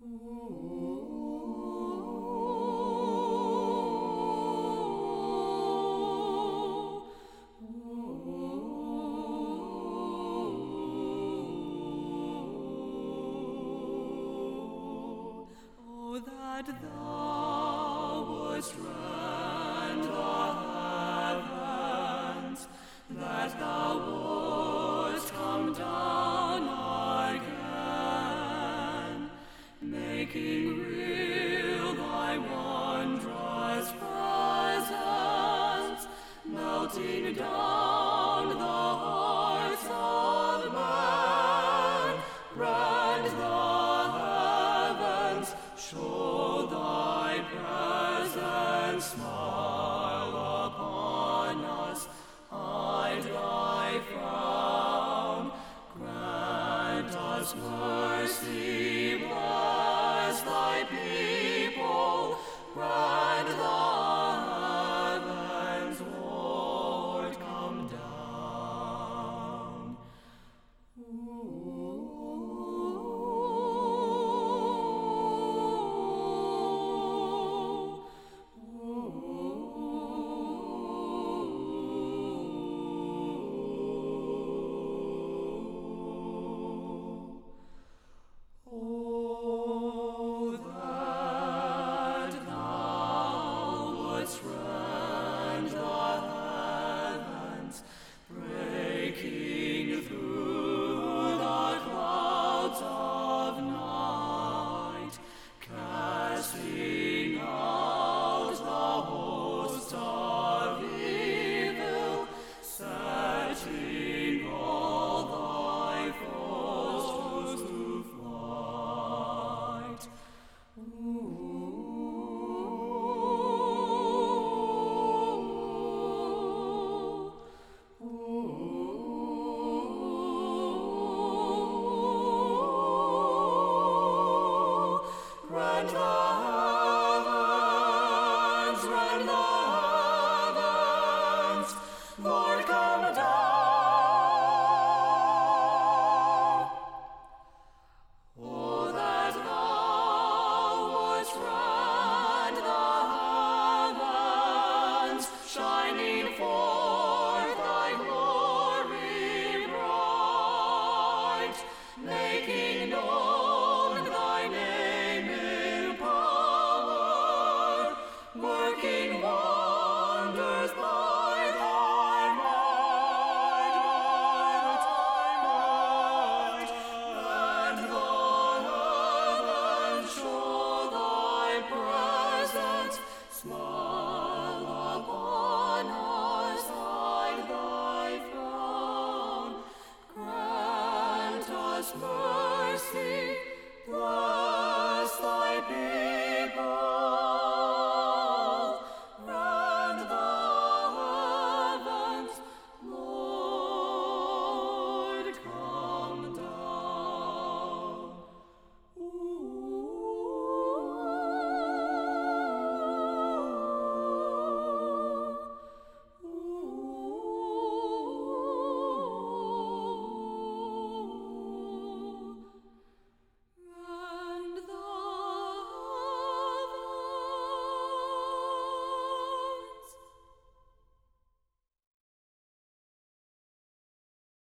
Oh, that thou wouldst rend the heavens, that thou wouldst come down again, making real thy wondrous presence, melting down the hearts of men. Rend the heavens, show thy presence, smile upon us, hide thy frown, grant us mercy, bless thy people, rend the heavens, Lord, come down. Oh, that thou wouldst rend the heavens, breaking through the clouds of night, casting out the hosts of evil, setting all thy foes to flight. Grant